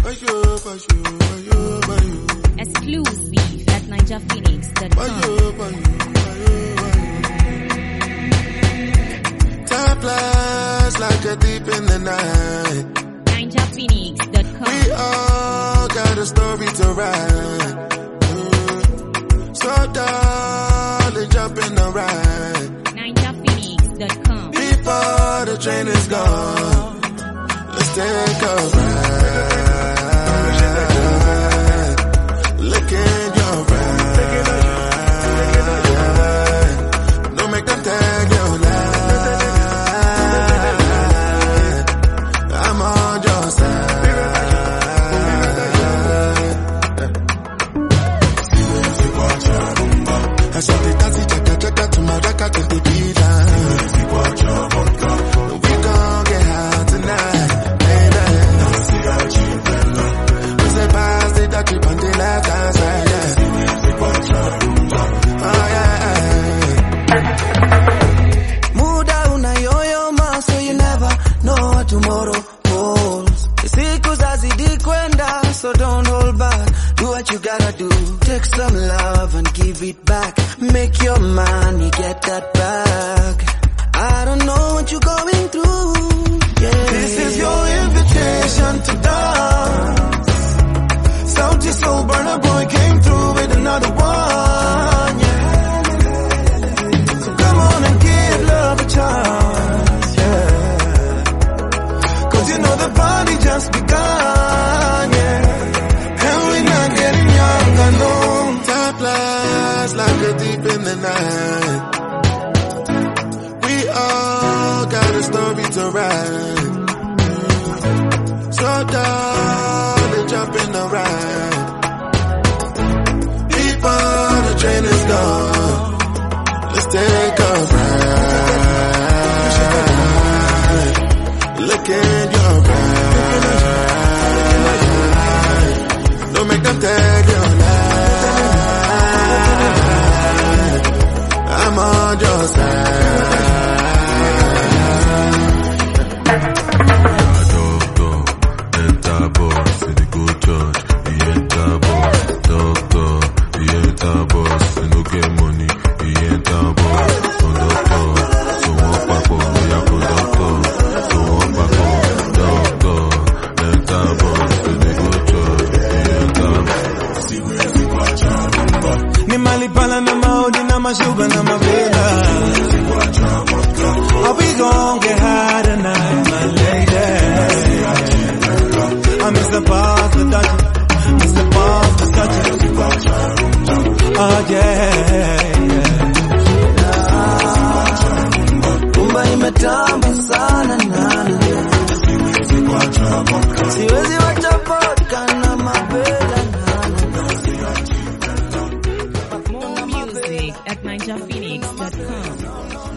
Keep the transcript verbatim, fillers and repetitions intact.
Exclusive at ninja phoenix dot com. Time flies like a deep in the night. ninja phoenix dot com. We all got a story to write. Mm. So darling, jump in the ride. ninja phoenix dot com. Before the train is gone, let's take a ride. Look in your eyes. Don't make them tag your life. I'm on your side. I saw the taxi check out, check out to my record to the beat line. We gon' get high tonight, baby. We say pass the dirty on the left hand side, yeah. Oh yeah. Muda unayoyoma, so you never know what tomorrow holds. Siku zazidi kwenda, so don't hold back. Do what you gotta do. Take some love and give it back. Make your money, get that back. I don't know what you're going through. Yeah. This is your invitation to dance. Salty soul burner boy came through with another one. Yeah. So come on and give love a chance. Yeah. Cause you know the party just begun. Yeah. And we're not getting younger, no. Time flies like a deep in the night. We all got a story to write. So darling, jump in the ride. Before the train is gone, let's take a ride. Look in your eyes. Don't make them tag your life. I'm on your side. Sugar na mavela. Are we gon' get high tonight, my lady? I miss the boss, the Dutch. Miss the boss, the Dutch. Oh yeah, yeah. Kumba imetamba sana nana. Siwezi wacha vodka na mavela. More music at ninja phoenix dot com.